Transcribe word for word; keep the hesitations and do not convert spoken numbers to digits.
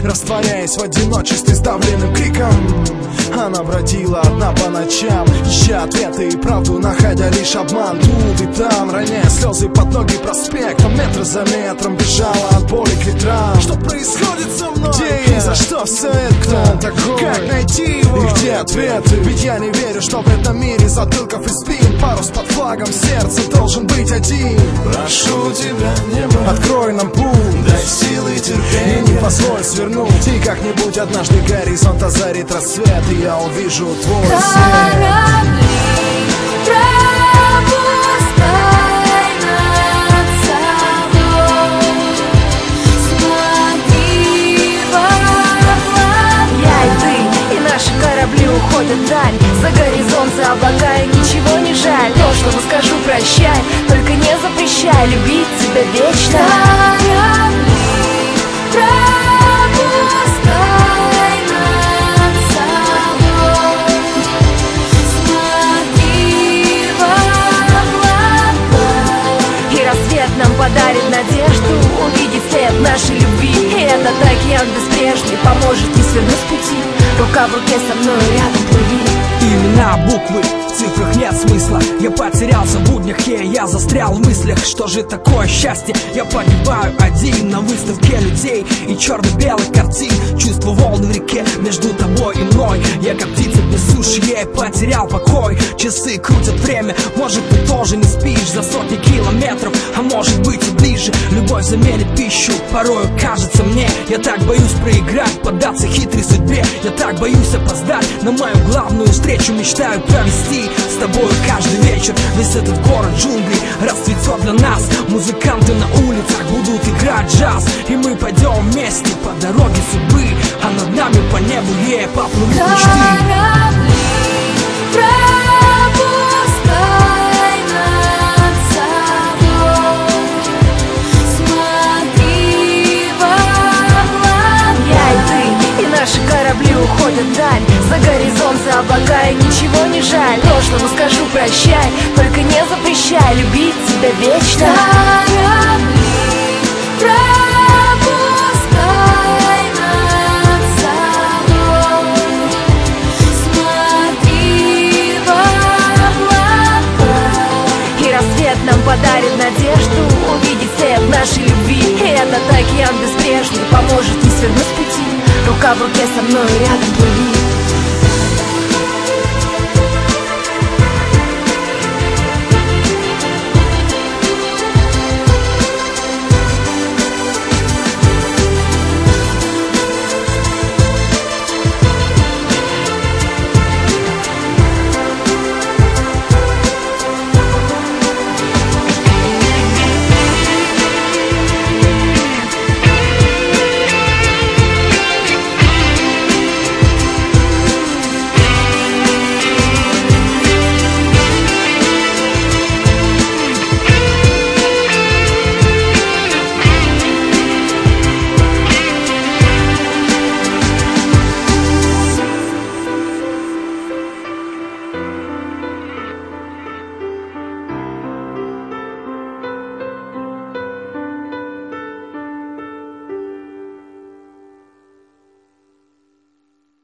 растворяясь в одиночестве сдавленным криком. Она бродила одна по ночам, ища ответы и правду, находя лишь обман. Тут и там, роняя слезы под ноги проспектом, метр за метром бежала от боли к ветрам. Что происходит со мной? Где я? За что все это? Кто он такой? Как найти его? И где ответы? Ведь я не верю, что в этом мире затылков и спин парус под флагом сердца должен быть один. Прошу тебя, небо, открой нам путь, дай силы и терпения, и не позволь свернуть. И как-нибудь однажды горизонт озарит рассвет, и я увижу твой корабли, пропускай над собой. Смотри в облака. Я и ты, и наши корабли уходят вдаль, за горизонт, за облака, и ничего не жаль. Прошлому скажу прощай, только не запрещай любить тебя вечно. Корабли, пропускай над собой. Смотри в облака. И рассвет нам подарит надежду увидеть след нашей любви. И этот океан беспрежный поможет не свернуть с пути. Рука в руке со мной рядом плыви. Имена, буквы, в цифрах нет смысла. Я потерялся в буднях, и я застрял в мыслях. Что же такое счастье? Я погибаю один на выставке людей и черно-белых картин. Чувство волны в реке между тобой и мной. Я как птица без суши, я потерял покой. Часы крутят время, может ты тоже не спишь за сотни километров, а может быть и ближе. Любовь заменит пищу, порою кажется мне. Я так боюсь проиграть, поддаться хитрой судьбе. Я так боюсь опоздать на мою главную встречу. Мечтаю провести с тобой каждый вечер. Весь этот город джунглей расцветет для нас. Музыканты на улицах будут играть джаз, и мы пойдем вместе по дороге судьбы, а над нами по небу ей поплывут мечты. Корабли, пропускай над собой. Смотри в облака. Я и ты, и наши корабли уходят вдаль, за горизонт, за облака, и ничего не жаль. Прошлому скажу прощай, только не запрещай любить тебя вечно. Корабли, пропускай над собой. Смотри в облака. И рассвет нам подарит надежду увидеть след нашей любви. И этот океан беспрежный поможет не свернуть с пути. Рука в руке со мной рядом плыви.